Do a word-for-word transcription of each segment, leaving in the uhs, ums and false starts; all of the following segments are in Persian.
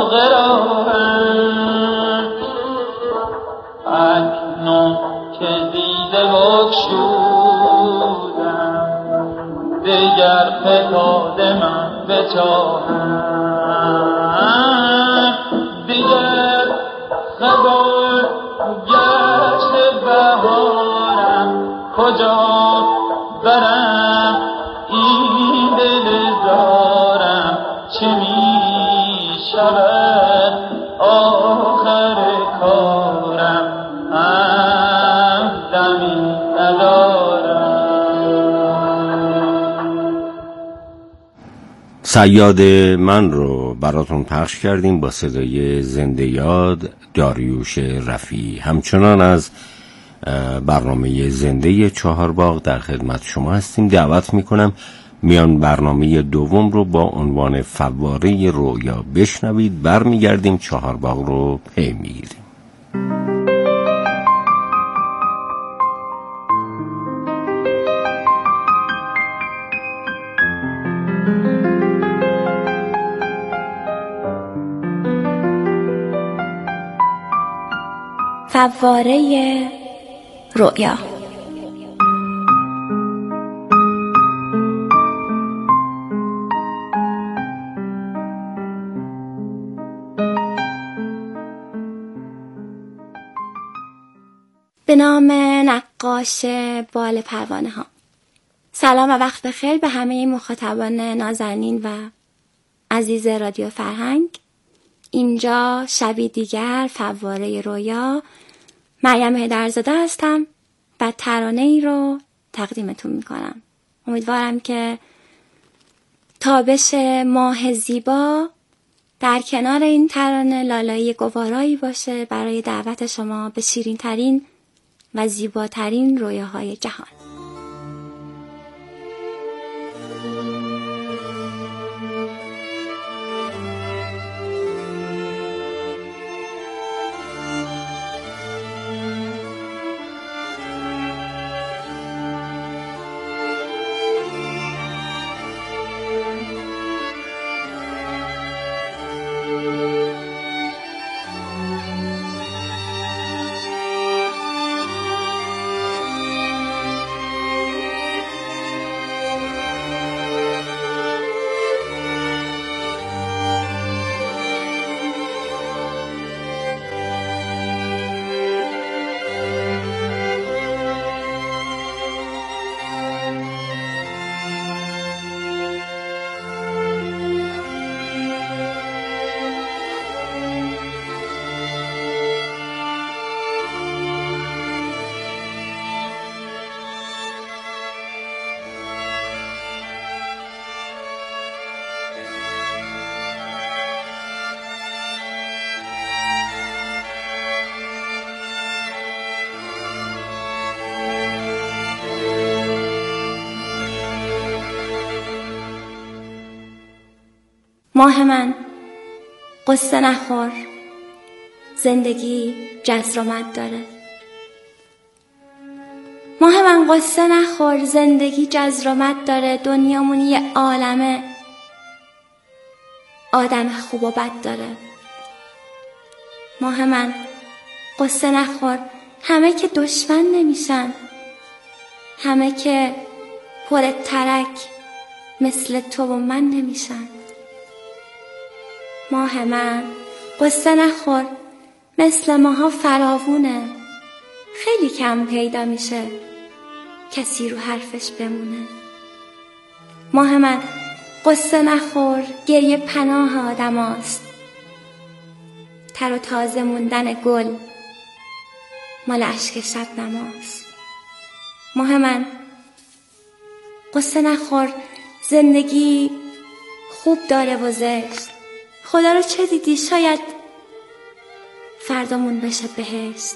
باغ راهم اکنون که دیده بگشودم دیگر فتاد من به چاهم دیگر خبر گشت بهارم کجا برم این دل زارم چه می شود آخر کارم هم دمی ندارم. صیاد من رو براتون پخش کردیم با صدای زنده یاد داریوش رفیعی. همچنان از برنامه زنده چهارباغ در خدمت شما هستیم. دعوت میکنم میان برنامه دوم رو با عنوان فواره رویا بشنوید. برمیگردیم چهارباغ رو پی میگیریم. فواره رویا. به نام نقاش بال پروانه ها. سلام و وقت بخیر به همه مخاطبان نازنین و عزیز رادیو فرهنگ. اینجا شبی دیگر فواره رویا. مریم هیدرزاده هستم و ترانه ای رو تقدیمتون میکنم. امیدوارم که تابش ماه زیبا در کنار این ترانه لالایی گوارایی باشه برای دعوت شما به شیرین ترین و زیباترین رویاهای جهان. ماه من قصه نخور، زندگی جذر و مد داره. ماه من قصه نخور، زندگی جذر و مد داره. دنیامون یه عالمه آدم خوب و بد داره. ماه من قصه نخور، همه که دشمن نمیشن، همه که پر ترک مثل تو و من نمیشن. ماه من قصه نخور، مثل ماها فراوونه، خیلی کم پیدا میشه کسی رو حرفش بمونه. ماه من قصه نخور، گریه پناه آدم هاست، تر و تازه موندن گل مال عشق شب نماست. ماه من قصه نخور، زندگی خوب داره و زشت، خدا رو چه دیدی؟ شاید فردامون بشه بهشت.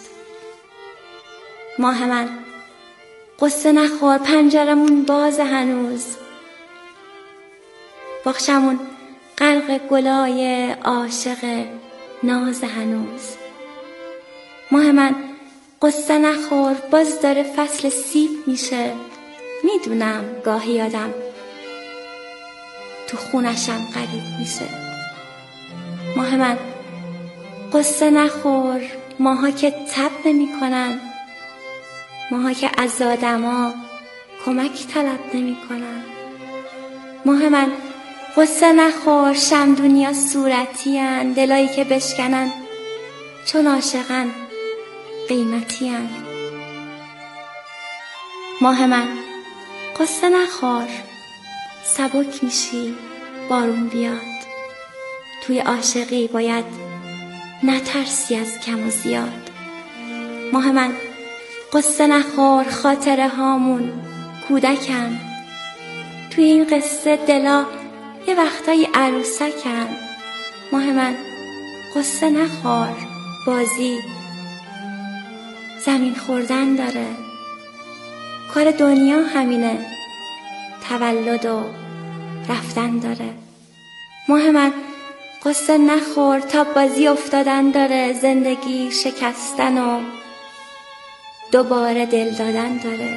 ماه من قصه نخور، پنجرمون باز هنوز، باغچمون غرق گلای عاشق ناز هنوز. ماه من قصه نخور، باز داره فصل سیب میشه، میدونم گاهی آدم تو خونشم غریب میشه. ماه من قصه نخور، ماها که تب نمی کنن، ماها که از آدما کمک طلب نمی کنن. ماه من قصه نخور، شمدونیا صورتی هن، دلایی که بشکنن چون عاشقن قیمتی هن. ماه من قصه نخور، سبک میشی بارون بیاد، توی عاشقی باید نترسی از کم و زیاد. ماه من قصه نخور، خاطره هامون کودکن، توی این قصه دلا یه وقتایی عروسکن. ماه من قصه نخور، بازی زمین خوردن داره، کار دنیا همینه، تولد و رفتن داره. ماه من قصه نخور، تا بازی افتادن داره، زندگی شکستن و دوباره دل دادن داره.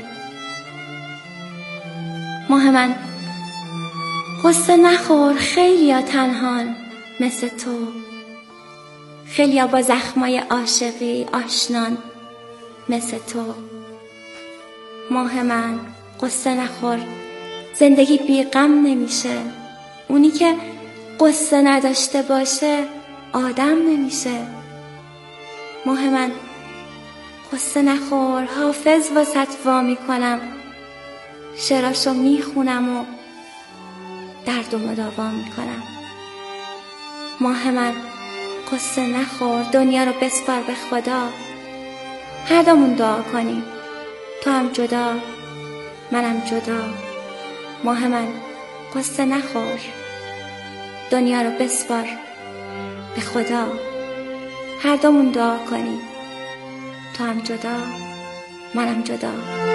ماه من قصه نخور، خیلیا تنهان مثل تو، خیلیا با زخمای عاشقی آشنان مثل تو. ماه من قصه نخور، زندگی بی غم نمیشه، اونی که قصه نداشته باشه آدم نمیشه. ماه من قصه نخور، حافظ واسط وا میکنم، شعراشو میخونم و درد و مداوا میکنم. ماه من قصه نخور، دنیا رو بسپار به خدا، هر دومون دعا کنیم، تو هم جدا منم جدا. ماه من قصه نخور، دنیا رو بسپار به خدا، هر دومون دعا کنیم، تو هم جدا منم جدا.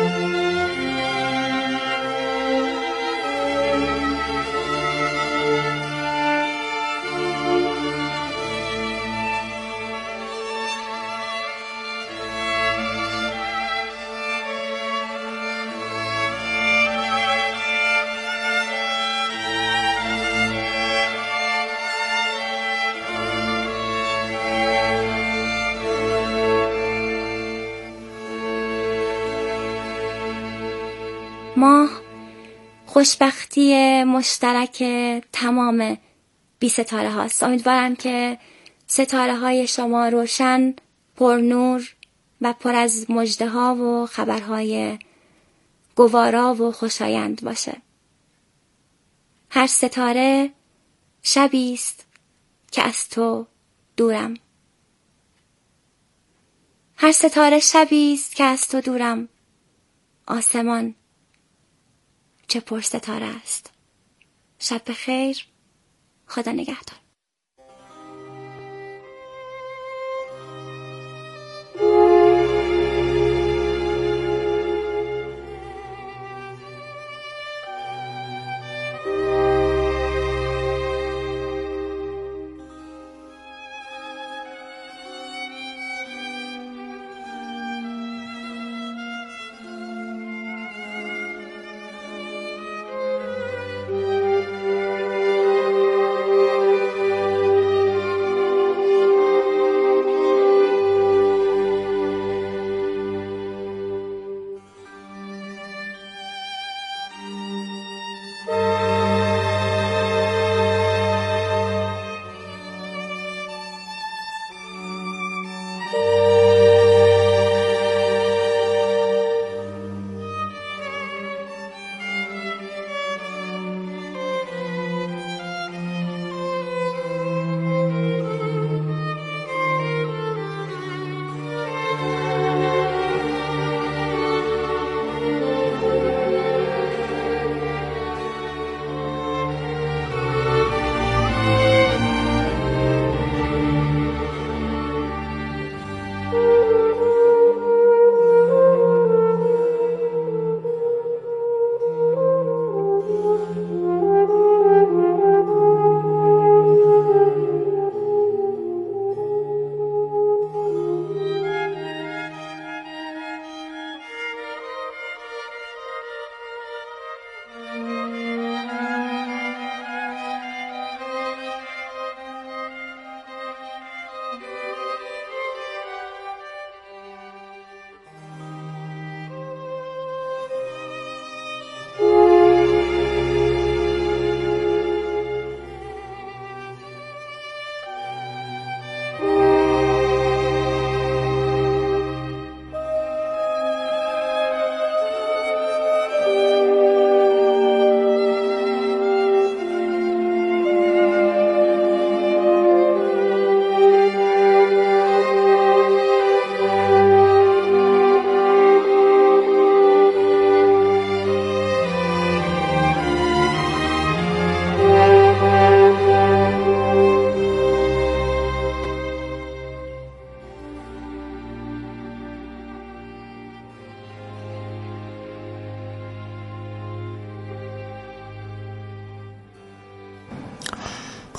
ماه خوشبختی مشترک تمام بی ستاره هاست. امیدوارم که ستاره های شما روشن، پرنور و پر از مژده ها و خبرهای گوارا و خوشایند باشه. هر ستاره شبی است که از تو دورم، هر ستاره شبی است که از تو دورم، آسمان چه پر ستاره است. شب بخیر، خدا نگهدار.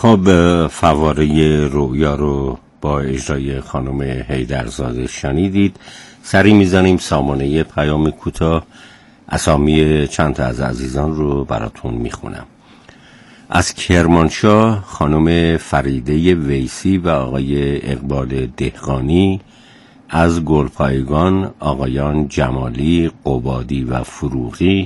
خب فواره رویا رو با اجرای خانم حیدرزاده شنیدید. سری میزنیم سامانه پیام کوتاه. اسامی چند تا از عزیزان رو براتون میخونم. از کرمانشاه خانم فریده ویسی و آقای اقبال دهقانی، از گلپایگان آقایان جمالی، قبادی و فروغی،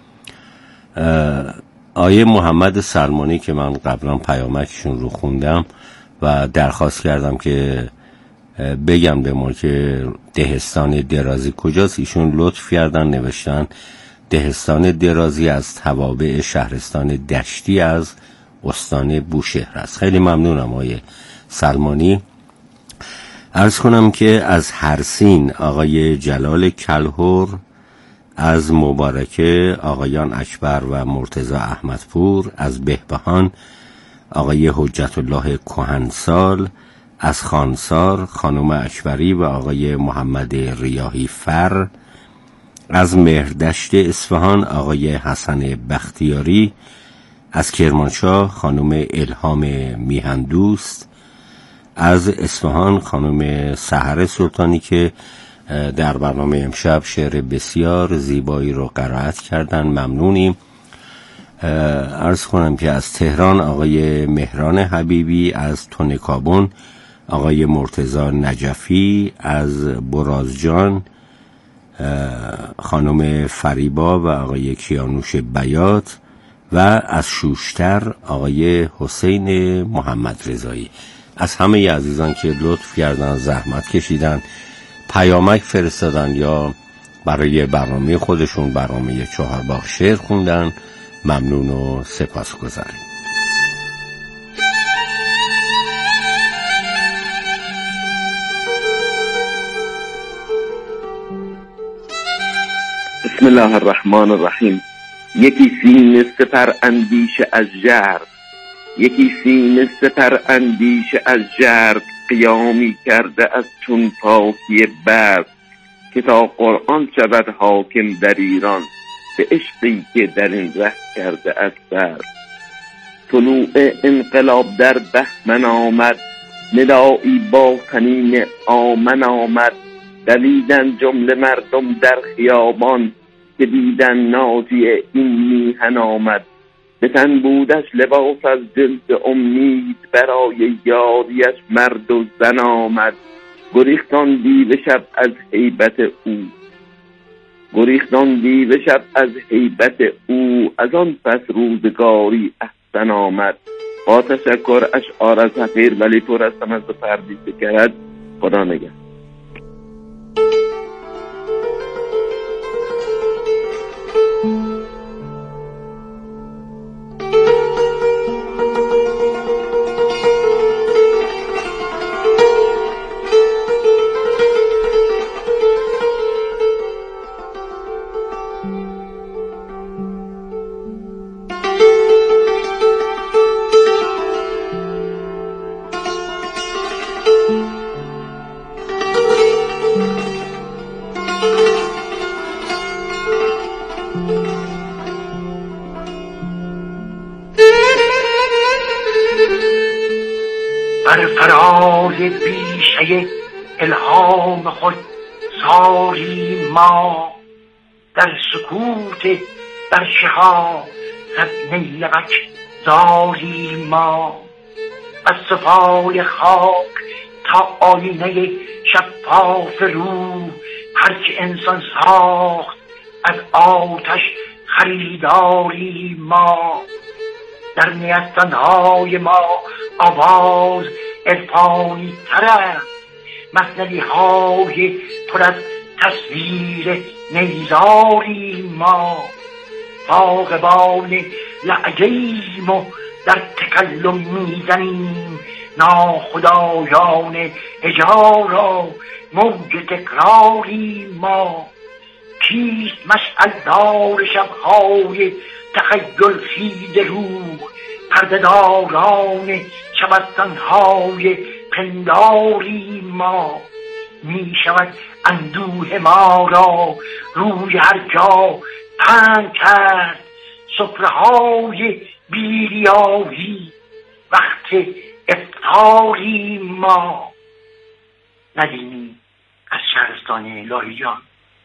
آیه محمد سلمانی که من قبلا پیامکشون رو خوندم و درخواست کردم که بگم به ما که دهستان درازی کجاست، ایشون لطف کردن نوشتن دهستان درازی از توابع شهرستان دشتی از استان بوشهر است. خیلی ممنونم آیه سلمانی. عرض کنم که از هرسین آقای جلال کلهور، از مبارکه آقایان اکبر و مرتضی احمدپور، از بهبهان آقای حجت الله کهنسال، از خانسار خانم اکبری و آقای محمد ریاحی فر، از مهردشت اصفهان آقای حسن بختیاری، از کرمانشاه خانم الهام میهندوست، از اصفهان خانم سحر سلطانی که در برنامه امشب شعر بسیار زیبایی رو قرائت کردن، ممنونیم. عرض کنم که از تهران آقای مهران حبیبی، از تونکابون آقای مرتضی نجفی، از برازجان خانم فریبا و آقای کیانوش بیات و از شوشتر آقای حسین محمد رضایی. از همه عزیزان که لطف کردن، زحمت کشیدن، پیامک فرستادن یا برای برنامه خودشون برنامه چهارباغ شعر خوندن، ممنون و سپاسگزارم. بسم الله الرحمن الرحیم. یکی سینه سپر اندیشه از ژرف، یکی سینه سپر اندیشه از ژرف، قیامی کرده از چون پاکی برف، که تا قرآن شود حاکم در ایران، به عشقی که در این ره کرده از برف. طلوع انقلاب در بهمن آمد، ندایی با طنین آمن آمد، دویدن جمله مردم در خیابان، که دیدن نازی این میهن آمد. به تن بودش لباس از جلد امید، برای یاریش مرد و زن آمد. گریختان دیو شب از هیبت او، گریختان دیو شب از هیبت او، از آن پس روزگاری احسن آمد. با تشکر اشعار از حقیر ولی پر هستم از پردیس کرد. خدا نگهدار. بر فراز بیشه الهام خود ساری ما، در سکوت در شها غبن لبک زاری ما. از سفال خاک تا آینه شفاف روح، هرچه انسان ساخت از آتش خریداری ما. در نیستانهای ما آواز عرفانی تر است، مثنوی های پر از تصویر نیزاری ما. باغبان لعجیم و در تکلم میزنیم، ناخدایان هجارا موج تکراری ما. کیست مشعل دار شبهای تخیل خیز روح، پردهداران شبستانهای پنداری ما. می شود اندوه ما را روی هر جا پهن کرد، سفره‌های بیریایی وقت افطاری ما. ندیمی از شهرستان لاهیجان.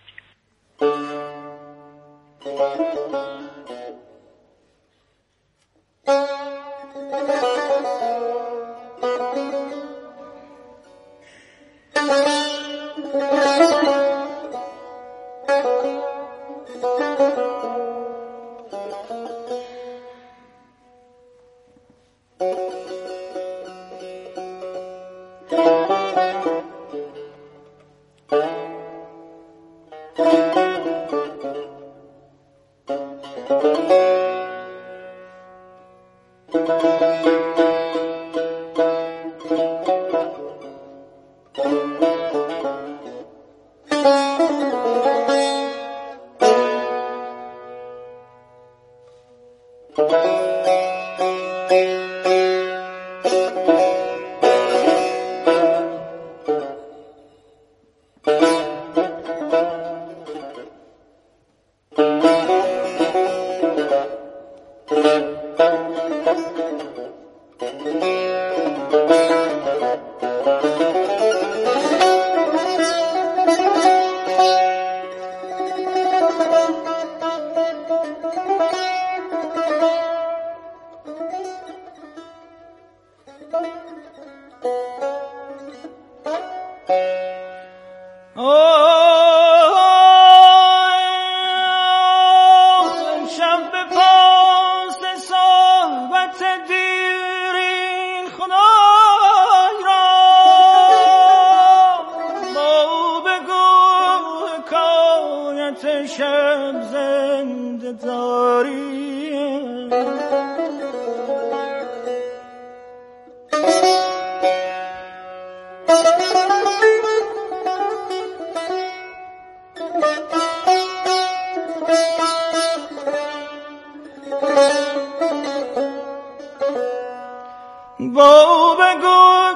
با بگو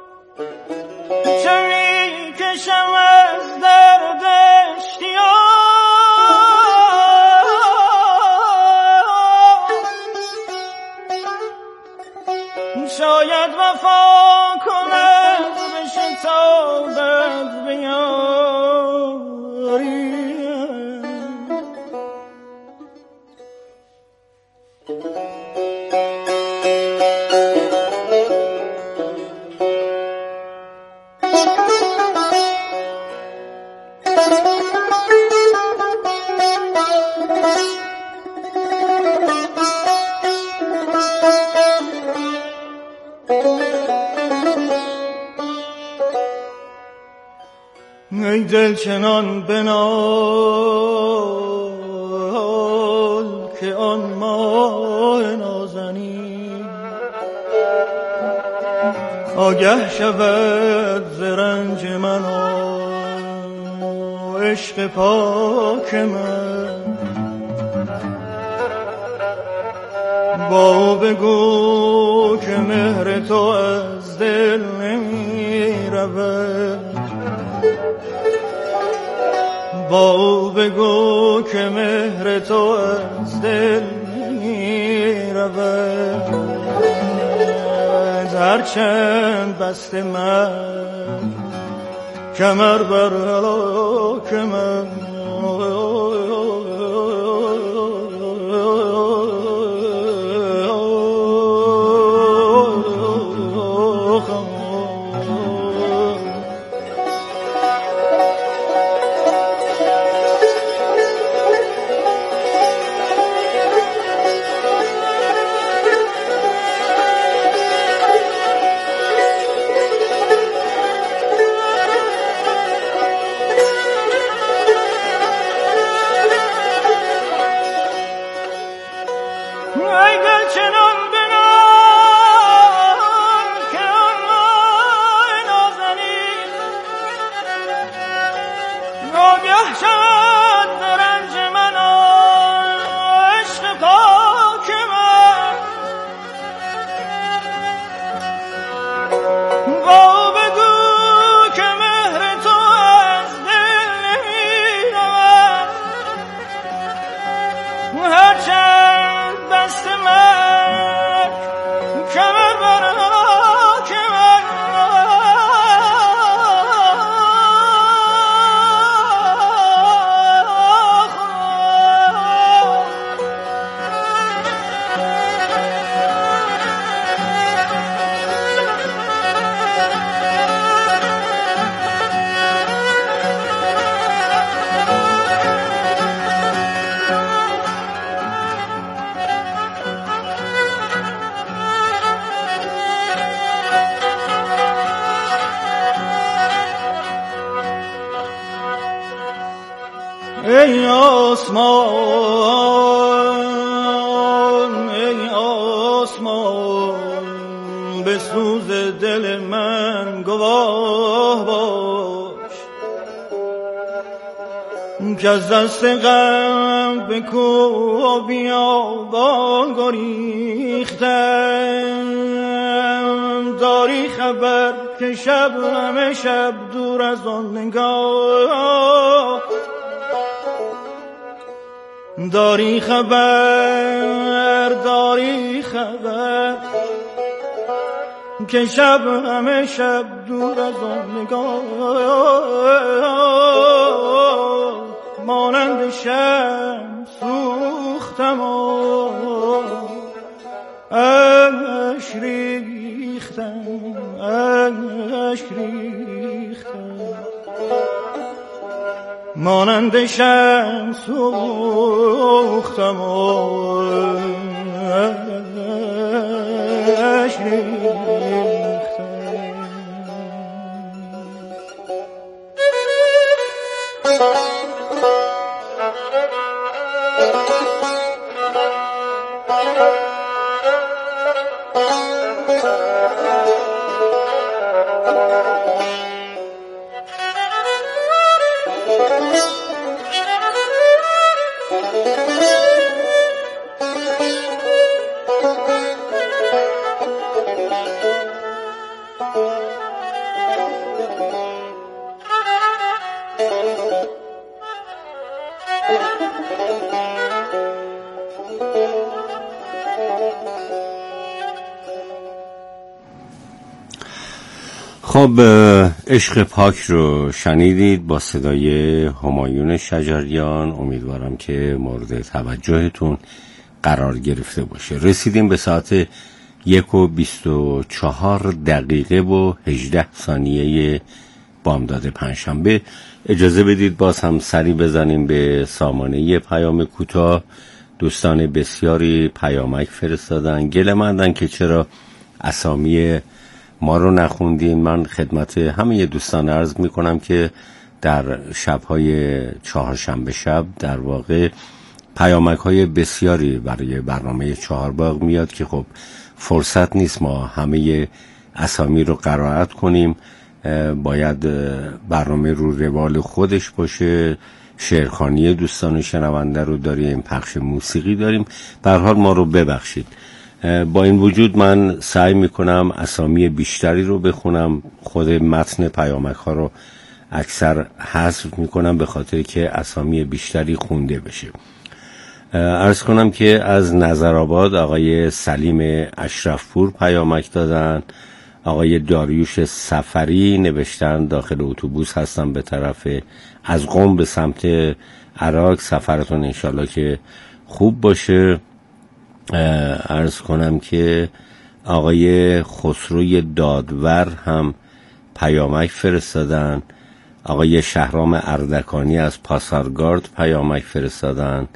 چمی کشم از درد اشتیاق، شاید وفا کند بشه تا بد بیاری. ای دل چنان بنال که آن ماه نازنین آگه شود ز رنج من و عشق پاک من. با بگو که مهر تو از دل نمی رود، با بگو که مهر تو از دل نمی رود. هرچند بست من کمر بر هلاک من، ای آسمان ای آسمان به سوز دل من گواه باش که از دست غم به کوه و بیابان گریختم داری خبر که شب همه شب دور از آن نگاه داری خبر داری خبر که شب همه شب دور از آن نگاه مانند شمع سوختم و اش ریختم اش ریختم مانند شمع سوختم و اش ریختم. خب عشق پاک رو شنیدید با صدای همایون شجریان. امیدوارم که مورد توجهتون قرار گرفته باشه. رسیدیم به ساعت یک و بیست و چهار دقیقه و هجده ثانیه بامداد پنجشنبه. اجازه بدید باز هم سری بزنیم به سامانه پیام کوتاه. دوستان بسیاری پیامک فرستادن، گله مندن که چرا اسامی ما رو نخوندین. من خدمت همه دوستان عرض میکنم که در شبهای چهارشنبه شب در واقع پیامک های بسیاری برای برنامه چهارباغ میاد که خب فرصت نیست ما همه اسامی رو قرائت کنیم. باید برنامه رو روال خودش باشه، شعرخوانی دوستان شنونده رو داریم، پخش موسیقی داریم. به هر حال ما رو ببخشید. با این وجود من سعی میکنم اسامی بیشتری رو بخونم. خود متن پیامک ها رو اکثر حذف میکنم به خاطر که اسامی بیشتری خونده بشه. عرض کنم که از نظرآباد آقای سلیم اشرفپور پیامک دادن. آقای داریوش سفری نوشتن داخل اتوبوس هستم به طرف از قم به سمت عراق، سفرتون انشالله که خوب باشه. عرض کنم که آقای خسروی دادور هم پیامک فرستادن. آقای شهرام اردکانی از پاسارگارد پیامک فرستادن.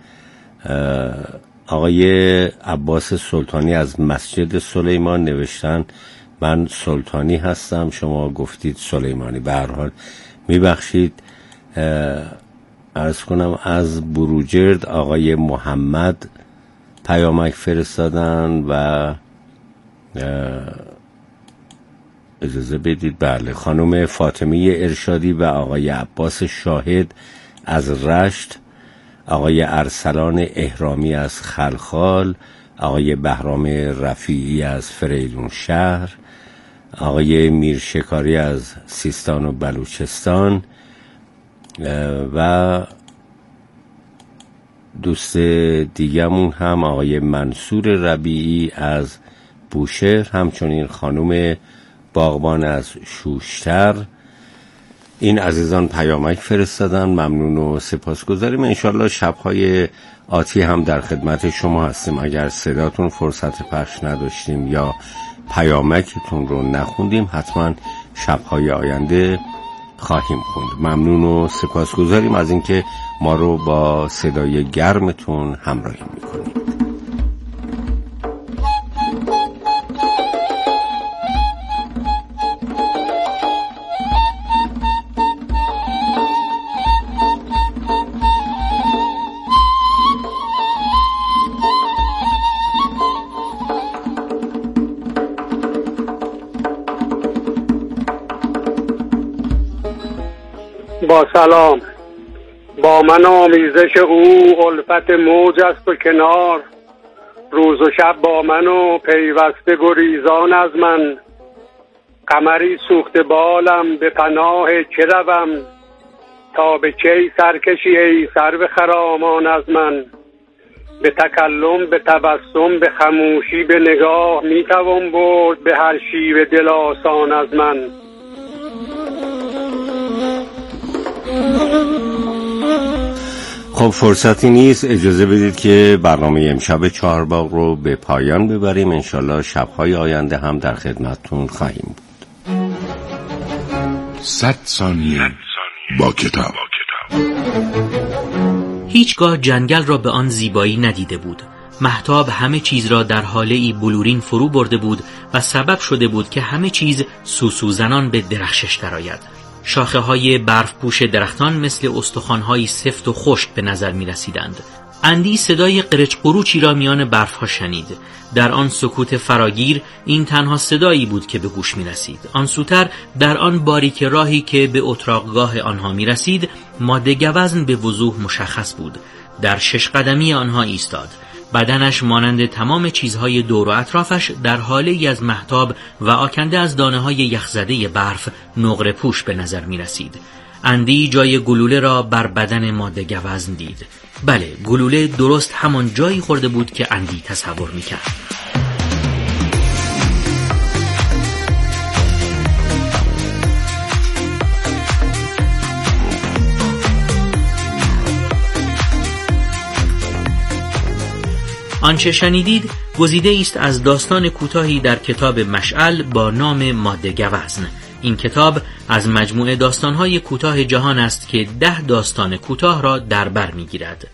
آقای عباس سلطانی از مسجد سلیمان نوشتن من سلطانی هستم، شما گفتید سلیمانی. به هر حال میبخشید. عرض کنم از بروجرد آقای محمد پیامک فرستادن و اجازه بدید بله خانم فاطمه ارشادی و آقای عباس شاهد از رشت، آقای ارسلان احرامی از خلخال، آقای بهرام رفیعی از فریدون شهر، آقای میرشکاری از سیستان و بلوچستان و دوست دیگمون هم آقای منصور ربیعی از بوشهر، همچنین خانم باغبان از شوشتر. این عزیزان پیامک فرستادن، ممنون و سپاسگزاریم. انشالله شبهای آتی هم در خدمت شما هستیم. اگر صداتون فرصت پخش نداشتیم یا پیامکتون رو نخوندیم حتما شبهای آینده خواهیم خوند. ممنون و سپاسگزاریم از اینکه ما رو با صدای گرمتون همراهی میکنید. با سلام. با من آمیزش او الفت موج است و کنار، روز و شب با من و پیوسته گریزان از من. قمری سوخته بالم به پناه چه روم، تا به کی سرکشی ای سرو خرامان از من. به تکلم به تبسم به خموشی به نگاه میتوان برد به هر شیوه دل آسان از من. خب فرصتی نیست، اجازه بدید که برنامه امشب چهارباغ رو به پایان ببریم. انشالله شبهای آینده هم در خدمتتون خواهیم بود. صد ثانیه با کتاب. هیچگاه جنگل را به آن زیبایی ندیده بود. مهتاب همه چیز را در حاله‌ای بلورین فرو برده بود و سبب شده بود که همه چیز سوسوزنان به درخشش درآید. شاخه های برف پوش درختان مثل استخوان‌های سفت و خشک به نظر می رسیدند. اندی صدای قرچ قروچی را میان برفها شنید. در آن سکوت فراگیر این تنها صدایی بود که به گوش می رسید. آن سوتر در آن باریک راهی که به اتراقگاه آنها می رسید، ماده گوزن به وضوح مشخص بود. در شش قدمی آنها ایستاد. بدنش مانند تمام چیزهای دور و اطرافش در حالی از مهتاب و آکنده از دانه‌های یخزده برف نقره پوش به نظر می رسید. اندی جای گلوله را بر بدن ماده گوزن دید. بله، گلوله درست همان جایی خورده بود که اندی تصور می کرد. آنچه شنیدید گزیده است از داستان کوتاهی در کتاب مشعل با نام ماده گوزن. این کتاب از مجموعه داستان‌های کوتاه جهان است که ده داستان کوتاه را در بر می‌گیرد.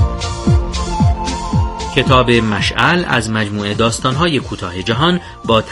کتاب مشعل از مجموعه داستان‌های کوتاه جهان با